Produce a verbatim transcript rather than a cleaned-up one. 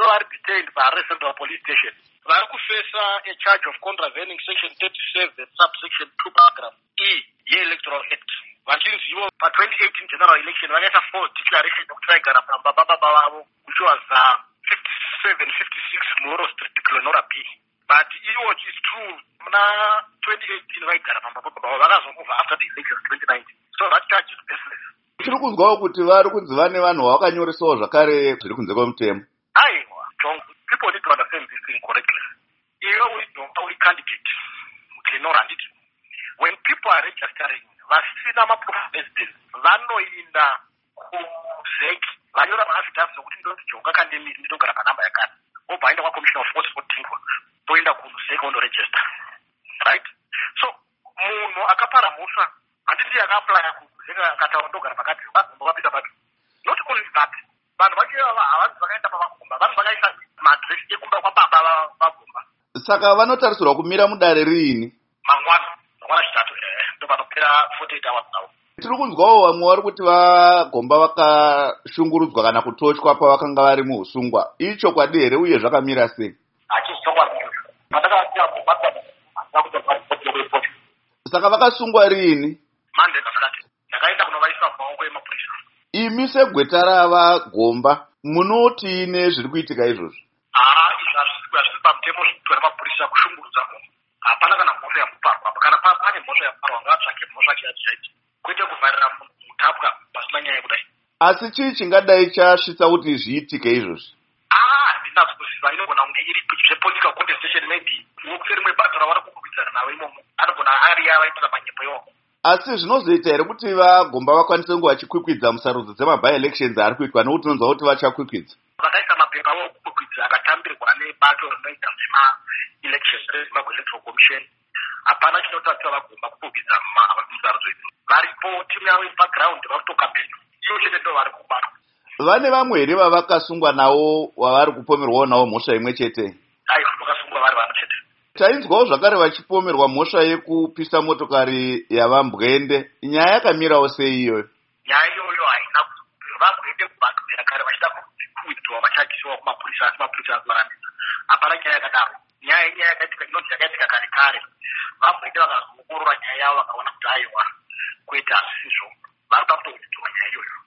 vari detained vaarrested papolice station vari kufesa a charge of contravening section thirty-seven subsection two paragraph E ye-electoral act. Vachinzi ivo pa-twenty eighteen general election vakaita false declaration yokuti vaigara pamba bababa vavo, which was uh, fifty-seven fifty-six Moro Street, Clonora B. But iwo is true, muna twenty eighteen vaigara pamba bababa vavo vakazomova after the election twenty nineteen. So that charge is baseless. Tiri kunzwawo kuti vari kunzi vane vanhu vakanyoresawo zvakare zviri kunze kwemutemo. Aiwa, John, people need to understand this thing correctly. Iwe uri candidate muclenora handiti. When people are registering, vasina maproof of residence, vanoinda kuzeki, vanyora maafidavits zokuti ndoti Jonga Kandemiri ndinogara panhamba yakati. Obva aenda kwaCommissioner of Force votingwa, toenda kuzeki ondoregister. Right? So, munhu akapara mhosva, handiti akaaplya kuzeki akataura ndogara pakati, vagomba vapinda papi. Not only that, vanhu vacho havanzi vakaenda pavagomba, vanhu vakaisa maadresi ekumba kwababa vagomba. Saka vanotarisirwa kumira mudare riini? Mangwana, mangwana chitatu, eh, ndo vanopera forty-eight hours now. Tiri kunzwawo vamwe vari kuti vagomba vakashungurudzwa kana kutochwa pavakanga vari muusungwa. Ichokwadi here uye zvakamira sei? Hachisi chokwadi. Pandakasiya kubata ndakuti vari. Saka vakasungwa riini? Monday kasakati. Ndakaenda kunovaisa mumaoko emapurisa. Imi segweta ravagomba munotiine zviri kuitika izvozvi? Ah, izvi hazvisi pamutemo wemapurisa kushungurudza munhu. Hapana kana mhosva yamuparwa. Kana pane mhosva yamuparwa ngavatsvake mhosva chiyati chaiti. Kwete kuvharira mutapwa pasina nyaya kudai. Asi chii chingadai chasvitsa kuti zviitike izvozvi? Ah, handina kuziva. Inogona kunge iri zvepolitical contestation, maybe kune rimwe bato ravari kukwikwidzana navo imomo. Anogona ari avaitira manyepo iwoko. Asi zvinozoita here kuti vagomba vakwanise kunge vachikwikwidza musarudzo dzema-by elections ari kuitwa, nokuti unonzwa kuti vachakwikwidza? Vakaisa mapepa avo okukwikwidza akatambirwa nebato rinoita zvema-elections reZimbabwe Electoral Commission. Hapana chinotarisira vagomba kukwikwidza musarudzo idzi. Varipo timu yavo yebackground vari kutokambeni. Iyo chete ndo vari kubatwa. Vane vamwe here vavakasungwa navo vavari kupomerwawo navo mhosva imwe chete? Aiwa, vakasungwa vari vano chete. Tainzwawo zvakare vachipomerwa mhosva yekupisa motokari yavambwende. Nyaya yakamirawo sei iyoyo? Nyaya iyoyo haina kuti vambwende kubakira kare vachida kuwithdraw vachachisiwa kumapurisa, asi mapurisa akuvarambidza. Hapana nyaya yakadaro. Nyaya inyaya yakaitika inoti yakaitika kare kare. Vambwende vakazoongorora nyaya yavo vakaona kuti aiwa kwete hazvisizvo. Vari kuda kutowithdraw nyaya iyoyo.